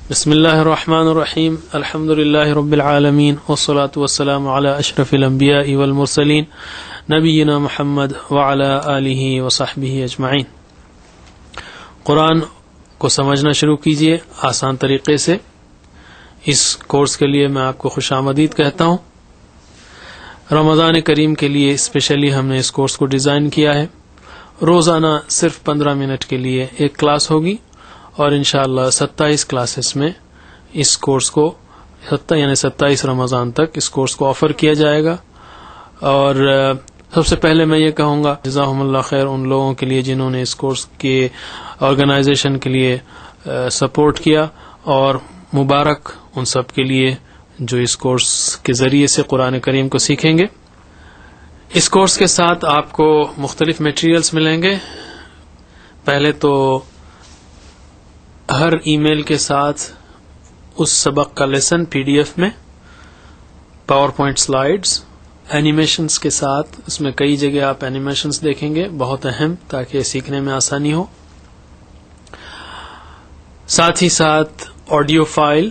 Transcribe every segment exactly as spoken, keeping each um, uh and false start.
بسم اللہ الرحمن الرحیم الحمد للہ رب العالمین والصلاة والسلام علی اشرف الانبیاء والمرسلین نبینا محمد وعلی آلہ وصحبہ اجمعین۔ قرآن کو سمجھنا شروع کیجئے آسان طریقے سے۔ اس کورس کے لیے میں آپ کو خوش آمدید کہتا ہوں۔ رمضان کریم کے لیے اسپیشلی ہم نے اس کورس کو ڈیزائن کیا ہے۔ روزانہ صرف پندرہ منٹ کے لیے ایک کلاس ہوگی اور انشاءاللہ ستائیس کلاسز میں اس کورس کو یعنی ستائیس رمضان تک اس کورس کو آفر کیا جائے گا۔ اور سب سے پہلے میں یہ کہوں گا جزاہم اللہ خیر ان لوگوں کے لیے جنہوں نے اس کورس کے آرگنائزیشن کے لیے سپورٹ کیا، اور مبارک ان سب کے لیے جو اس کورس کے ذریعے سے قرآن کریم کو سیکھیں گے۔ اس کورس کے ساتھ آپ کو مختلف میٹیریلز ملیں گے۔ پہلے تو ہر ای میل کے ساتھ اس سبق کا لیسن پی ڈی ایف میں، پاور پوائنٹ سلائیڈز، اینیمیشنز کے ساتھ، اس میں کئی جگہ آپ اینیمیشنز دیکھیں گے، بہت اہم تاکہ سیکھنے میں آسانی ہو۔ ساتھ ہی ساتھ audio file,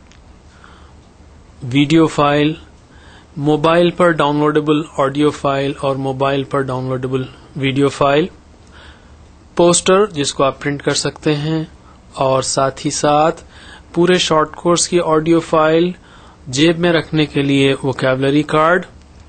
video file, mobile پر ڈاؤن لوڈیبل آڈیو فائل اور موبائل پر downloadable video file, poster جس کو آپ پرنٹ کر سکتے ہیں، اور ساتھ ہی ساتھ پورے شارٹ کورس کی آڈیو فائل، جیب میں رکھنے کے لیے ووکیبلری کارڈ،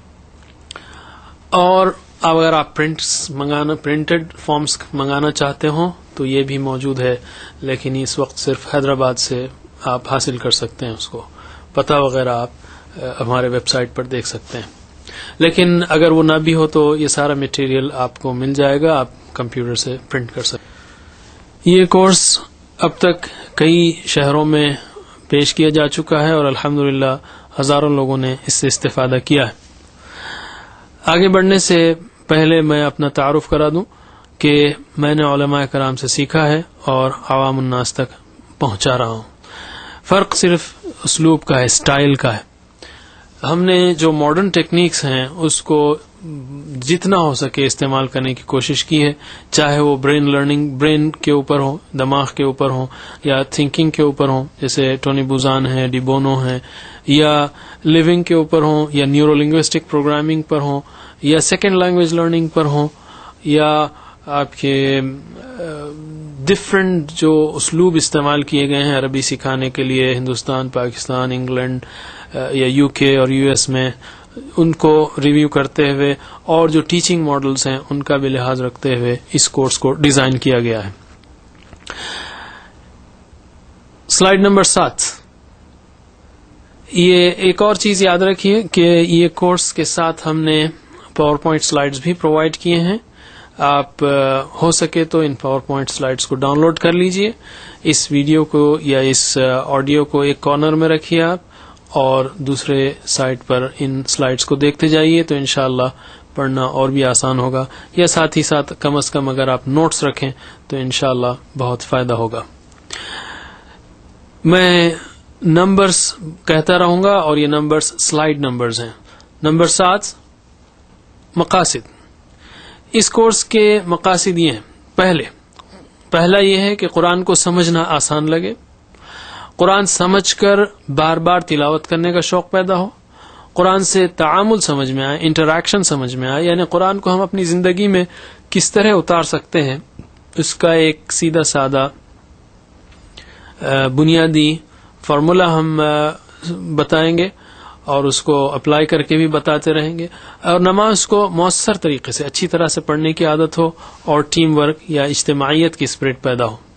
اور اگر آپ پرنٹس منگانا پرنٹڈ فارمز منگانا چاہتے ہوں تو یہ بھی موجود ہے، لیکن اس وقت صرف حیدرآباد سے آپ حاصل کر سکتے ہیں، اس کو پتہ وغیرہ آپ ہمارے ویب سائٹ پر دیکھ سکتے ہیں۔ لیکن اگر وہ نہ بھی ہو تو یہ سارا مٹیریل آپ کو مل جائے گا، آپ کمپیوٹر سے پرنٹ کر سکتے ہیں۔ یہ کورس اب تک کئی شہروں میں پیش کیا جا چکا ہے اور الحمدللہ ہزاروں لوگوں نے اس سے استفادہ کیا ہے۔ آگے بڑھنے سے پہلے میں اپنا تعارف کرا دوں کہ میں نے علماء کرام سے سیکھا ہے اور عوام الناس تک پہنچا رہا ہوں۔ فرق صرف اسلوب کا ہے، اسٹائل کا ہے۔ ہم نے جو ماڈرن ٹیکنیکس ہیں اس کو جتنا ہو سکے استعمال کرنے کی کوشش کی ہے، چاہے وہ برین لرننگ برین کے اوپر ہو، دماغ کے اوپر ہو، یا تھنکنگ کے اوپر ہو جیسے ٹونی بوزان ہے، ڈی بونو ہے، یا لیونگ کے اوپر ہوں، یا نیورو لنگوسٹک پروگرامنگ پر ہوں، یا سیکنڈ لینگویج لرننگ پر ہوں، یا آپ کے ڈفرینٹ جو اسلوب استعمال کیے گئے ہیں عربی سکھانے کے لیے ہندوستان، پاکستان، انگلینڈ یا یو کے اور یو ایس میں، ان کو ریویو کرتے ہوئے اور جو ٹیچنگ ماڈلز ہیں ان کا بھی لحاظ رکھتے ہوئے اس کورس کو ڈیزائن کیا گیا ہے۔ سلائیڈ نمبر سات، یہ ایک اور چیز یاد رکھیے کہ یہ کورس کے ساتھ ہم نے پاور پوائنٹ سلائیڈز بھی پرووائڈ کیے ہیں۔ آپ ہو سکے تو ان پاور پوائنٹ سلائیڈز کو ڈاؤن لوڈ کر لیجئے، اس ویڈیو کو یا اس آڈیو کو ایک کارنر میں رکھیے آپ، اور دوسرے سائٹ پر ان سلائیڈز کو دیکھتے جائیے تو انشاءاللہ پڑھنا اور بھی آسان ہوگا، یا ساتھ ہی ساتھ کم از کم اگر آپ نوٹس رکھیں تو انشاءاللہ بہت فائدہ ہوگا۔ میں نمبرز کہتا رہوں گا اور یہ نمبرز سلائیڈ نمبرز ہیں۔ نمبر سات، مقاصد۔ اس کورس کے مقاصد یہ ہیں، پہلے پہلا یہ ہے کہ قرآن کو سمجھنا آسان لگے، قرآن سمجھ کر بار بار تلاوت کرنے کا شوق پیدا ہو، قرآن سے تعامل سمجھ میں آئے، انٹریکشن سمجھ میں آئے، یعنی قرآن کو ہم اپنی زندگی میں کس طرح اتار سکتے ہیں اس کا ایک سیدھا سادہ بنیادی فارمولا ہم بتائیں گے اور اس کو اپلائی کر کے بھی بتاتے رہیں گے، اور نماز کو مؤثر طریقے سے اچھی طرح سے پڑھنے کی عادت ہو اور ٹیم ورک یا اجتماعیت کی اسپرٹ پیدا ہو۔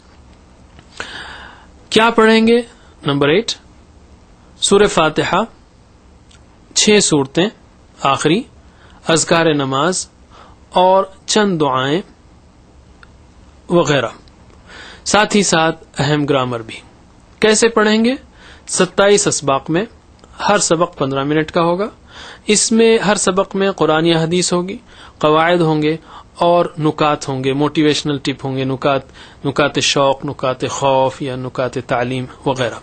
کیا پڑھیں گے؟ نمبر ایٹ، سورہ فاتحہ، چھ صورتیں آخری، اذکار نماز اور چند دعائیں وغیرہ، ساتھ ہی ساتھ اہم گرامر بھی۔ کیسے پڑھیں گے؟ ستائیس اسباق میں، ہر سبق پندرہ منٹ کا ہوگا۔ اس میں ہر سبق میں قرآن یا حدیث ہوگی، قواعد ہوں گے اور نکات ہوں گے، موٹیویشنل ٹپ ہوں گے، نکات نکات شوق، نکات خوف یا نکات تعلیم وغیرہ۔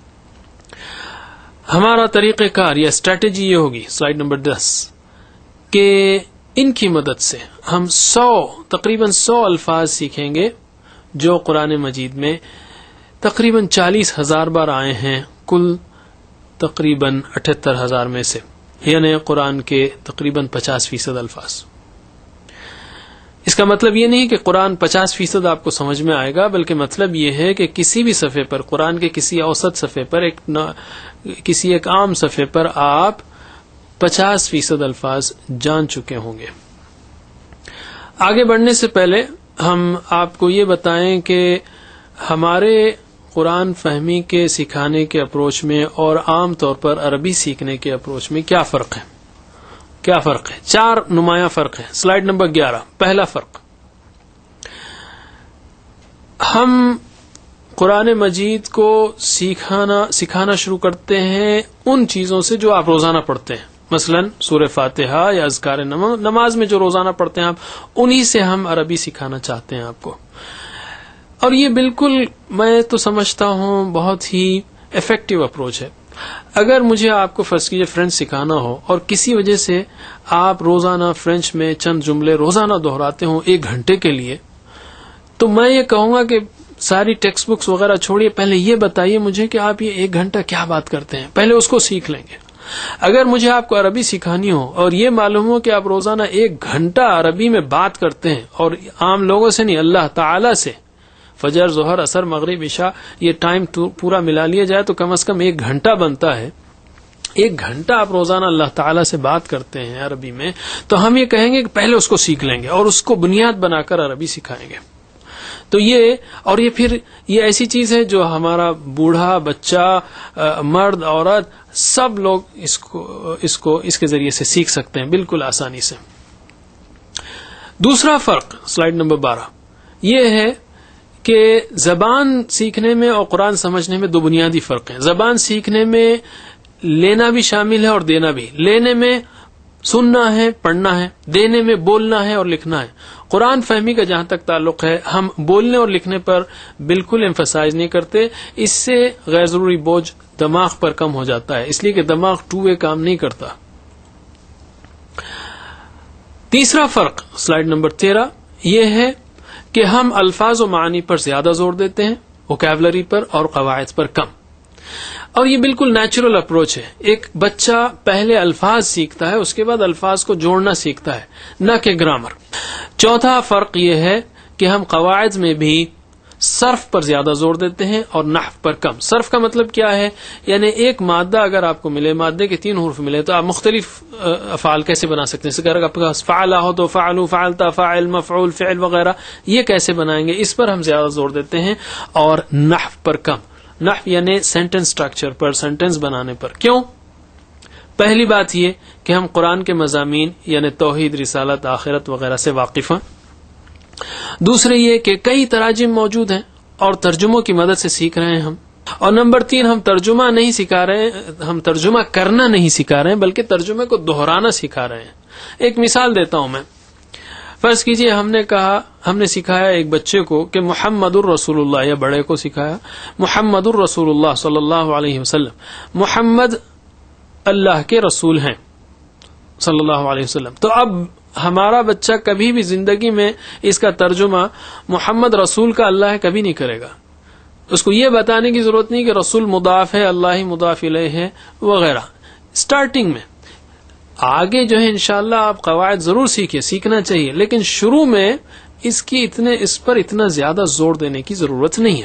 ہمارا طریقہ کار یا اسٹریٹجی یہ ہوگی، سلائیڈ نمبر دس، کہ ان کی مدد سے ہم سو تقریباً سو الفاظ سیکھیں گے جو قرآن مجید میں تقریباً چالیس ہزار بار آئے ہیں کل تقریباً اٹھہتر ہزار میں سے، یعنی قرآن کے تقریباً پچاس فیصد الفاظ. اس کا مطلب یہ نہیں کہ قرآن پچاس فیصد آپ کو سمجھ میں آئے گا، بلکہ مطلب یہ ہے کہ کسی بھی صفحے پر، قرآن کے کسی اوسط صفحے پر، ایک کسی ایک عام صفحے پر آپ پچاس فیصد الفاظ جان چکے ہوں گے. آگے بڑھنے سے پہلے ہم آپ کو یہ بتائیں کہ ہمارے قرآن فہمی کے سکھانے کے اپروچ میں اور عام طور پر عربی سیکھنے کے اپروچ میں کیا فرق ہے. کیا فرق ہے؟ چار نمایاں فرق ہیں. سلائیڈ نمبر گیارہ. پہلا فرق، ہم قرآن مجید کو سیکھانا سکھانا شروع کرتے ہیں ان چیزوں سے جو آپ روزانہ پڑھتے ہیں. مثلا سورہ فاتحہ یا اذکار نماز میں جو روزانہ پڑھتے ہیں آپ، انہی سے ہم عربی سکھانا چاہتے ہیں آپ کو. اور یہ بالکل میں تو سمجھتا ہوں بہت ہی افیکٹو اپروچ ہے. اگر مجھے آپ کو فرض کیجیے فرینچ سکھانا ہو اور کسی وجہ سے آپ روزانہ فرینچ میں چند جملے روزانہ دہراتے ہوں ایک گھنٹے کے لیے، تو میں یہ کہوں گا کہ ساری ٹیکسٹ بکس وغیرہ چھوڑیے، پہلے یہ بتائیے مجھے کہ آپ یہ ایک گھنٹہ کیا بات کرتے ہیں، پہلے اس کو سیکھ لیں گے. اگر مجھے آپ کو عربی سکھانی ہو اور یہ معلوم ہو کہ آپ روزانہ ایک گھنٹہ عربی میں بات کرتے ہیں، اور عام لوگوں سے نہیں، اللہ تعالی سے، فجر، ظہر، عصر، مغرب، عشاء، یہ ٹائم پورا ملا لیا جائے تو کم از کم ایک گھنٹہ بنتا ہے. ایک گھنٹہ آپ روزانہ اللہ تعالیٰ سے بات کرتے ہیں عربی میں، تو ہم یہ کہیں گے کہ پہلے اس کو سیکھ لیں گے اور اس کو بنیاد بنا کر عربی سکھائیں گے. تو یہ اور یہ پھر یہ ایسی چیز ہے جو ہمارا بوڑھا، بچہ، مرد، عورت، سب لوگ اس کو اس کو اس کے ذریعے سے سیکھ سکتے ہیں بالکل آسانی سے. دوسرا فرق، سلائیڈ نمبر بارہ، یہ ہے کہ زبان سیکھنے میں اور قرآن سمجھنے میں دو بنیادی فرق ہیں. زبان سیکھنے میں لینا بھی شامل ہے اور دینا بھی. لینے میں سننا ہے، پڑھنا ہے، دینے میں بولنا ہے اور لکھنا ہے. قرآن فہمی کا جہاں تک تعلق ہے، ہم بولنے اور لکھنے پر بالکل ایمفسائز نہیں کرتے. اس سے غیر ضروری بوجھ دماغ پر کم ہو جاتا ہے، اس لیے کہ دماغ ٹو وے کام نہیں کرتا. تیسرا فرق، سلائیڈ نمبر تیرہ، یہ ہے کہ ہم الفاظ و معنی پر زیادہ زور دیتے ہیں، ووکیبلری پر اور قواعد پر کم. اور یہ بالکل نیچرل اپروچ ہے. ایک بچہ پہلے الفاظ سیکھتا ہے، اس کے بعد الفاظ کو جوڑنا سیکھتا ہے، نہ کہ گرامر. چوتھا فرق یہ ہے کہ ہم قواعد میں بھی صرف پر زیادہ زور دیتے ہیں اور نحو پر کم. صرف کا مطلب کیا ہے؟ یعنی ایک مادہ اگر آپ کو ملے، مادے کے تین حروف ملے، تو آپ مختلف افعال کیسے بنا سکتے ہیں؟ اگر آپ کے پاس فعلہ ہو تو فعلو، فعلتا، فاعل، مفعول، فعل وغیرہ، یہ کیسے بنائیں گے؟ اس پر ہم زیادہ زور دیتے ہیں اور نحو پر کم. نحو یعنی سینٹنس سٹرکچر پر، سینٹنس بنانے پر. کیوں؟ پہلی بات یہ کہ ہم قرآن کے مضامین یعنی توحید، رسالت، آخرت وغیرہ سے واقف ہیں. دوسرے یہ کہ کئی تراجم موجود ہیں اور ترجموں کی مدد سے سیکھ رہے ہیں ہم. اور نمبر تین، ہم ترجمہ نہیں سکھا رہے ہیں، ہم ترجمہ کرنا نہیں سکھا رہے ہیں، بلکہ ترجمے کو دہرانا سکھا رہے ہیں. ایک مثال دیتا ہوں میں. فرض کیجئے ہم نے کہا، ہم نے سکھایا ایک بچے کو کہ محمد الرسول اللہ، یا بڑے کو سکھایا محمد الرسول اللہ صلی اللہ علیہ وسلم، محمد اللہ کے رسول ہیں صلی اللہ علیہ وسلم. تو اب ہمارا بچہ کبھی بھی زندگی میں اس کا ترجمہ محمد رسول کا اللہ ہے کبھی نہیں کرے گا. اس کو یہ بتانے کی ضرورت نہیں کہ رسول مضاف ہے، اللہ ہی مضاف الیہ ہے وغیرہ. اسٹارٹنگ میں، آگے جو ہے انشاءاللہ آپ قواعد ضرور سیکھیں، سیکھنا چاہیے، لیکن شروع میں اس کی اتنے اس پر اتنا زیادہ زور دینے کی ضرورت نہیں ہے.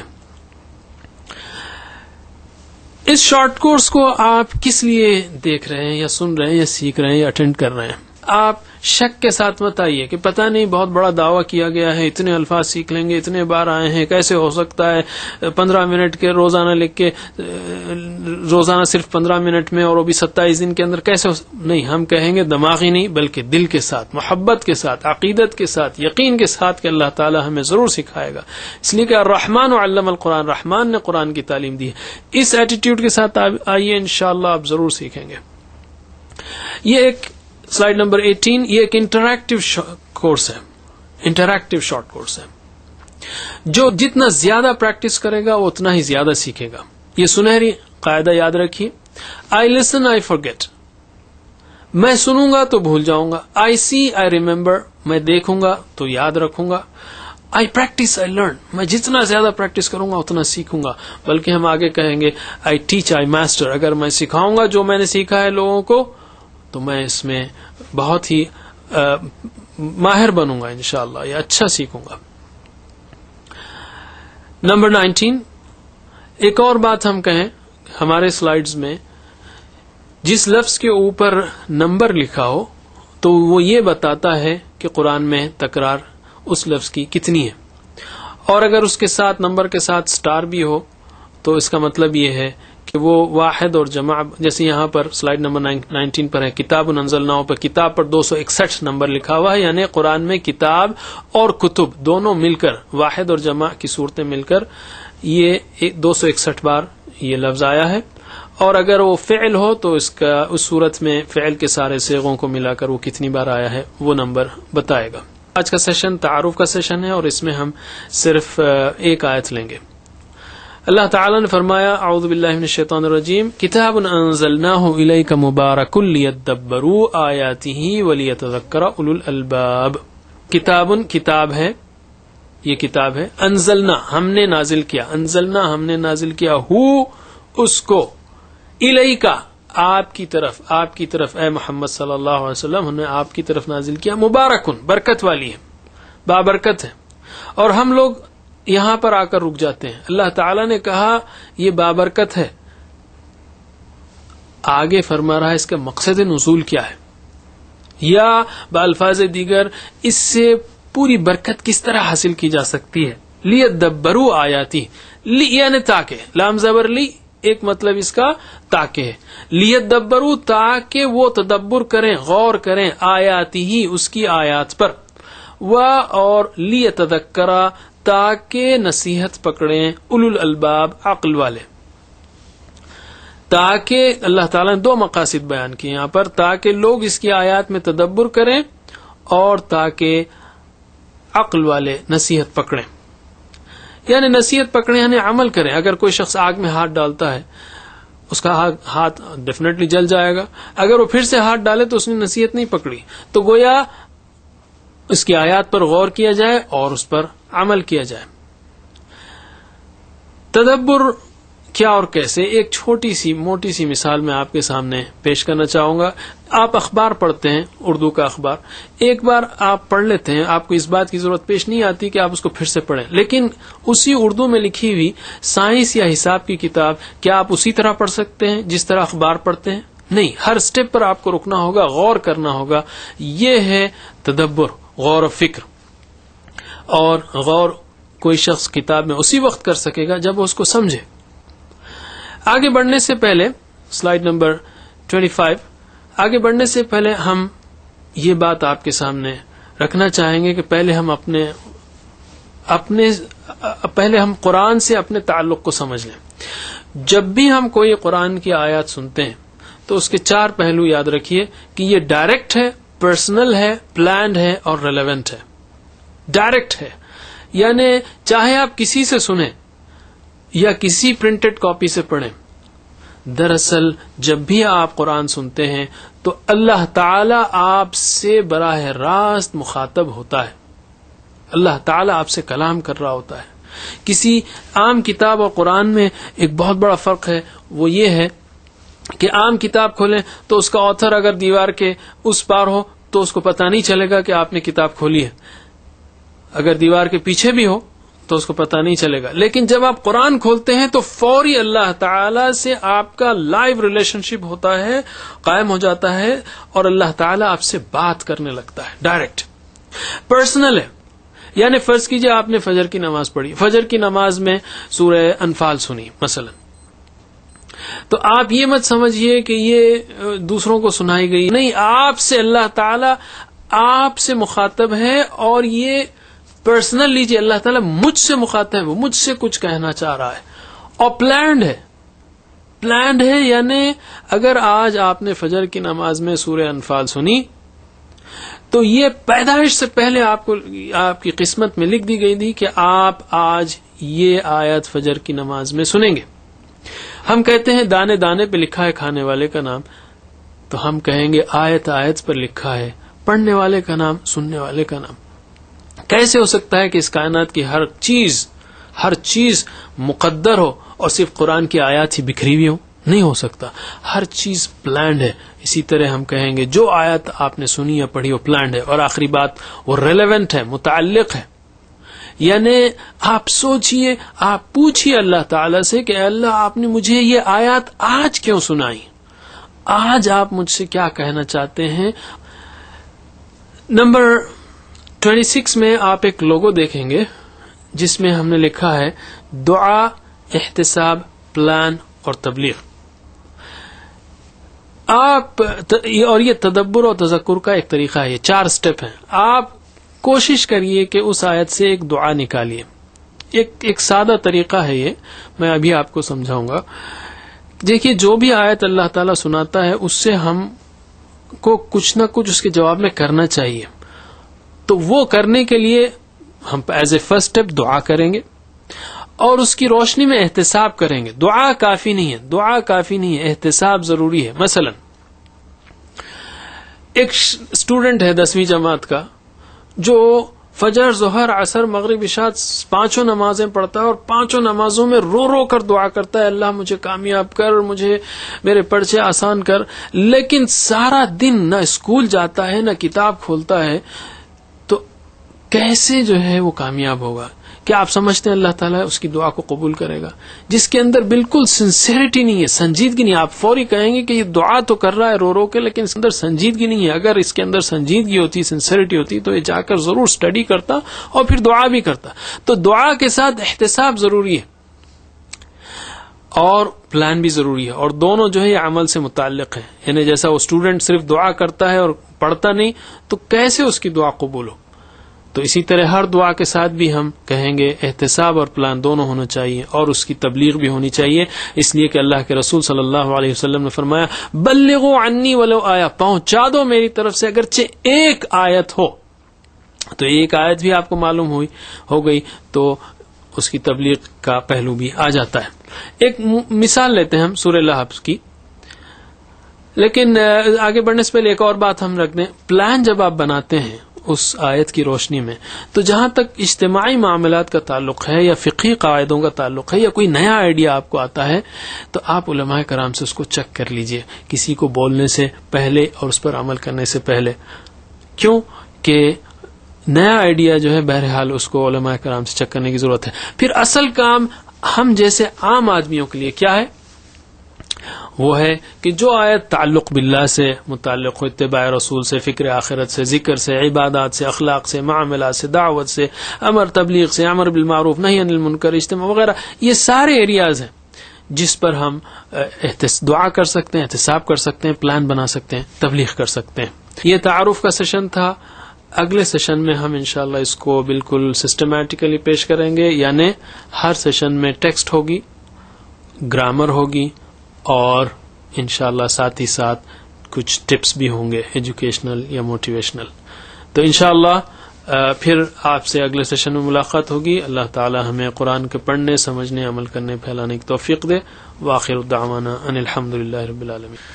اس شارٹ کورس کو آپ کس لیے دیکھ رہے ہیں یا سن رہے ہیں یا سیکھ رہے ہیں یا اٹینڈ کر رہے ہیں؟ آپ شک کے ساتھ مت آئیے کہ پتہ نہیں بہت بڑا دعویٰ کیا گیا ہے، اتنے الفاظ سیکھ لیں گے، اتنے بار آئے ہیں، کیسے ہو سکتا ہے پندرہ منٹ کے روزانہ لکھ کے، روزانہ صرف پندرہ منٹ میں اور وہ بھی ستائیس دن کے اندر کیسے ہو سکتا؟ نہیں، ہم کہیں گے دماغی نہیں بلکہ دل کے ساتھ، محبت کے ساتھ، عقیدت کے ساتھ، یقین کے ساتھ کہ اللہ تعالی ہمیں ضرور سکھائے گا. اس لیے کہ الرحمن علم القرآن، رحمان نے قرآن کی تعلیم دی ہے. اس ایٹیٹیوڈ کے ساتھ آئیے، انشاءاللہ آپ ضرور سیکھیں گے. یہ ایک سلائیڈ نمبر اٹھارہ، یہ ایک انٹریکٹیو کورس ہے، انٹریکٹیو شارٹ کورس ہے. جو جتنا زیادہ پریکٹس کرے گا وہ اتنا ہی زیادہ سیکھے گا. یہ سنہری قاعدہ یاد رکھیے. آئی لسن آئی فارگیٹ، میں سنوں گا تو بھول جاؤں گا. آئی سی آئی ریمبر، میں دیکھوں گا تو یاد رکھوں گا. आई प्रैक्टिस आई लर्न, मैं जितना ज्यादा प्रैक्टिस करूंगा उतना सीखूंगा. बल्कि हम आगे कहेंगे आई टीच आई मास्टर, अगर मैं सिखाऊंगा जो मैंने सीखा है लोगों को तो मैं इसमें बहुत ही आ, माहिर बनूंगा इंशाअल्लाह, ये अच्छा सीखूंगा. नंबर नाइनटीन, एक और बात हम कहें, हमारे स्लाइड्स में जिस लफ्ज के ऊपर नंबर लिखा हो तो वो ये बताता है कि कुरान में तकरार उस लफ्ज की कितनी है, और अगर उसके साथ नंबर के साथ स्टार भी हो तो इसका मतलब ये है कि वो वाहिद और जमा. जैसे यहाँ पर स्लाइड नंबर नाइनटीन पर है किताबुन अंज़लनाहु, पर किताब पर दो सौ इकसठ नंबर लिखा हुआ है, यानी कुरान में किताब और कुतुब दोनों मिलकर, वाहिद और जमा की सूरतें मिलकर ये दो सौ इकसठ बार ये लफ्ज आया है. और अगर वो फ़िल हो तो इसका उस सूरत में फ़िल के सारे सेगों को मिलाकर वो कितनी बार आया है वो नंबर बताएगा. आज का सेशन तारुफ का सेशन है और इसमें हम सिर्फ एक आयत लेंगे. अल्लाह ताला ने फरमाया अऊज़ु बिल्लाहि मिनश शैतानिर रजीम किताबुन अंज़लनाहु इलैका मुबारकुल लियद्दब्बरू आयातिही वलियतज़क्कर उलुल अलबाब. किताबुन किताब है, ये किताब है, अंज़लना हमने नाजिल किया, अंज़लना हमने नाजिल किया, हु उसको, इलैका आपकी तरफ, आपकी तरफ ए मोहम्मद सल्लल्लाहु अलैहि वसल्लम हमने आपकी तरफ नाजिल किया, मुबारकुन बरकत वाली है, बाबरकत है. और हम लोग यहां पर आकर रुक जाते हैं. अल्लाह ताला ने कहा ये बाबरकत है, आगे फरमा रहा है इसका मकसद नुज़ूल क्या है, या बाल्फाज दीगर इससे पूरी बरकत किस तरह हासिल की जा सकती है. लियद्दब्बरू आयाती, ली यानी ताके, लाम ज़बर ली, एक मतलब इसका ताके है. लियद्दब्बरू ताके वो तदब्बुर करें, गौर करें, आयाती ही उसकी आयात पर, व और लियतज़क्करा ताके नसीहत पकड़ें, उलुल अलबाब अक्ल वाले. ताकि अल्लाह ताला ने दो मकासिद बयान किए यहां पर, ताकि लोग इसकी आयात में तदब्बुर करें और ताकि अक्ल वाले नसीहत पकड़ें. यानी नसीहत पकड़ें यानी अमल करें. अगर कोई शख्स आग में हाथ डालता है उसका हाथ डेफिनेटली जल जाएगा, अगर वो फिर से हाथ डाले तो उसने नसीहत नहीं पकड़ी. तो गोया इसकी आयात पर गौर किया जाए और उस पर अमल किया जाए. तदब्बुर क्या और कैसे, एक छोटी सी मोटी सी मिसाल मैं आपके सामने पेश करना चाहूंगा. आप अखबार पढ़ते हैं, उर्दू का अखबार, एक बार आप पढ़ लेते हैं, आपको इस बात की जरूरत पेश नहीं आती कि आप उसको फिर से पढ़ें. लेकिन उसी उर्दू में लिखी हुई साइंस या हिसाब की किताब क्या आप उसी तरह पढ़ सकते हैं जिस तरह अखबार पढ़ते हैं? नहीं, हर स्टेप पर आपको रुकना होगा, गौर करना होगा. ये है तदब्बुर, गौर और फिक्र. और गौर कोई शख्स किताब में उसी वक्त कर सकेगा जब वो उसको समझे. आगे बढ़ने से पहले स्लाइड नंबर पच्चीस, आगे बढ़ने से पहले हम ये बात आपके सामने रखना चाहेंगे कि पहले हम अपने अपने पहले हम कुरान से अपने ताल्लुक को समझ लें. जब भी हम कोई कुरान की आयत सुनते हैं तो उसके चार पहलू याद रखिए कि ये डायरेक्ट है, पर्सनल है, प्लान्ड है और रेलेवेंट है. डायरेक्ट है यानी चाहे आप किसी से सुने या किसी प्रिंटेड कॉपी से पढ़ें, दरअसल जब भी आप कुरान सुनते हैं तो अल्लाह ताला आपसे बराह रास्त मुखातब होता है. अल्लाह ताला आपसे कलाम कर रहा होता है. किसी आम किताब और कुरान में एक बहुत बड़ा फर्क है, वो ये है कि आम किताब खोलें तो उसका ऑथर अगर दीवार के उस पार हो तो उसको पता नहीं चलेगा कि आपने किताब खोली है, अगर दीवार के पीछे भी हो तो उसको पता नहीं चलेगा. लेकिन जब आप कुरान खोलते हैं तो फौरी अल्लाह ताला से आपका लाइव रिलेशनशिप होता है, कायम हो जाता है और अल्लाह ताला आपसे बात करने लगता है. डायरेक्ट पर्सनल है. यानी फर्ज कीजिए आपने फजर की नमाज पढ़ी, फजर की नमाज में सूरह अनफाल सुनी मसलन, तो आप ये मत समझिए कि ये दूसरों को सुनाई गई, नहीं, आपसे अल्लाह ताला आपसे मुखातब है. और ये पर्सनल लीजिए, अल्लाह ताला मुझसे मुखातब है, वो मुझसे कुछ कहना चाह रहा है. और प्लान्ड है, प्लान्ड है यानी अगर आज आपने फजर की नमाज में सूरह अनफाल सुनी तो ये पैदाइश से पहले आपको आपकी किस्मत में लिख दी गई थी कि आप आज ये आयत फजर की नमाज में सुनेंगे. हम कहते हैं दाने दाने पे लिखा है खाने वाले का नाम, तो हम कहेंगे आयत आयत पर लिखा है पढ़ने वाले का नाम, सुनने वाले का नाम. کیسے ہو سکتا ہے کہ اس کائنات کی ہر چیز ہر چیز مقدر ہو اور صرف قرآن کی آیات ہی بکھری ہوئی ہو؟ نہیں ہو سکتا. ہر چیز پلانڈ ہے. اسی طرح ہم کہیں گے جو آیت آپ نے سنی یا پڑھی وہ پلانڈ ہے. اور آخری بات وہ ریلیونٹ ہے, متعلق ہے. یعنی آپ سوچئے, آپ پوچھئے اللہ تعالی سے کہ اللہ آپ نے مجھے یہ آیات آج کیوں سنائی, آج آپ مجھ سے کیا کہنا چاہتے ہیں. نمبر چھبیس میں آپ ایک لوگو دیکھیں گے جس میں ہم نے لکھا ہے دعا, احتساب, پلان اور تبلیغ. آپ اور یہ تدبر اور تذکر کا ایک طریقہ ہے, یہ چار سٹیپ ہیں. آپ کوشش کریے کہ اس آیت سے ایک دعا نکالیے. ایک ایک سادہ طریقہ ہے یہ, میں ابھی آپ کو سمجھاؤں گا. دیکھیے جو بھی آیت اللہ تعالیٰ سناتا ہے اس سے ہم کو کچھ نہ کچھ اس کے جواب میں کرنا چاہیے. تو وہ کرنے کے لیے ہم ایز اے فرسٹ اسٹیپ دعا کریں گے اور اس کی روشنی میں احتساب کریں گے. دعا کافی نہیں ہے, دعا کافی نہیں ہے, احتساب ضروری ہے. مثلا ایک اسٹوڈنٹ ہے دسویں جماعت کا جو فجر, ظہر, عصر, مغرب, عشاء پانچوں نمازیں پڑھتا ہے اور پانچوں نمازوں میں رو رو کر دعا کرتا ہے اللہ مجھے کامیاب کر, مجھے میرے پرچے آسان کر. لیکن سارا دن نہ اسکول جاتا ہے نہ کتاب کھولتا ہے, تو کیسے جو ہے وہ کامیاب ہوگا؟ کیا آپ سمجھتے ہیں اللہ تعالیٰ اس کی دعا کو قبول کرے گا؟ جس کے اندر بالکل سنسیریٹی نہیں ہے, سنجیدگی نہیں. آپ فوری کہیں گے کہ یہ دعا تو کر رہا ہے رو رو کے لیکن اس کے اندر سنجیدگی نہیں ہے. اگر اس کے اندر سنجیدگی ہوتی, سنسیریٹی ہوتی تو یہ جا کر ضرور سٹڈی کرتا اور پھر دعا بھی کرتا. تو دعا کے ساتھ احتساب ضروری ہے اور پلان بھی ضروری ہے, اور دونوں جو ہے یہ عمل سے متعلق ہیں. یعنی جیسا وہ اسٹوڈنٹ صرف دعا کرتا ہے اور پڑھتا نہیں تو کیسے اس کی دعا قبول ہو؟ تو اسی طرح ہر دعا کے ساتھ بھی ہم کہیں گے احتساب اور پلان دونوں ہونا چاہیے اور اس کی تبلیغ بھی ہونی چاہیے. اس لیے کہ اللہ کے رسول صلی اللہ علیہ وسلم نے فرمایا بلغوا عنی ولو آیا, پہنچا دو میری طرف سے اگرچہ ایک آیت ہو. تو ایک آیت بھی آپ کو معلوم ہوئی ہو گئی تو اس کی تبلیغ کا پہلو بھی آ جاتا ہے. ایک مثال لیتے ہیں ہم سورہ لہب کی, لیکن آگے بڑھنے سے پہلے ایک اور بات ہم رکھ دیں. پلان جب آپ بناتے ہیں اس آیت کی روشنی میں, تو جہاں تک اجتماعی معاملات کا تعلق ہے یا فقہی قاعدوں کا تعلق ہے یا کوئی نیا آئیڈیا آپ کو آتا ہے تو آپ علماء کرام سے اس کو چیک کر لیجئے کسی کو بولنے سے پہلے اور اس پر عمل کرنے سے پہلے. کیوں کہ نیا آئیڈیا جو ہے بہرحال اس کو علماء کرام سے چیک کرنے کی ضرورت ہے. پھر اصل کام ہم جیسے عام آدمیوں کے لیے کیا ہے؟ وہ ہے کہ جو آیت تعلق باللہ سے متعلق ہو, اتباع رسول سے, فکر آخرت سے, ذکر سے, عبادات سے, اخلاق سے, معاملات سے, دعوت سے, امر تبلیغ سے, امر بالمعروف, نہی عن المنکر, اجتماع وغیرہ, یہ سارے ایریاز ہیں جس پر ہم دعا کر سکتے ہیں, احتساب کر سکتے ہیں, پلان بنا سکتے ہیں, تبلیغ کر سکتے ہیں. یہ تعارف کا سیشن تھا. اگلے سیشن میں ہم انشاءاللہ اس کو بالکل سسٹمیٹیکلی پیش کریں گے. یعنی ہر سیشن میں ٹیکسٹ ہوگی, گرامر ہوگی اور انشاءاللہ ساتھ ہی ساتھ کچھ ٹپس بھی ہوں گے ایجوکیشنل یا موٹیویشنل. تو انشاءاللہ پھر آپ سے اگلے سیشن میں ملاقات ہوگی. اللہ تعالی ہمیں قرآن کے پڑھنے, سمجھنے, عمل کرنے, پھیلانے کی توفیق دے. وآخر دعوانا ان الحمد للہ رب العالمین.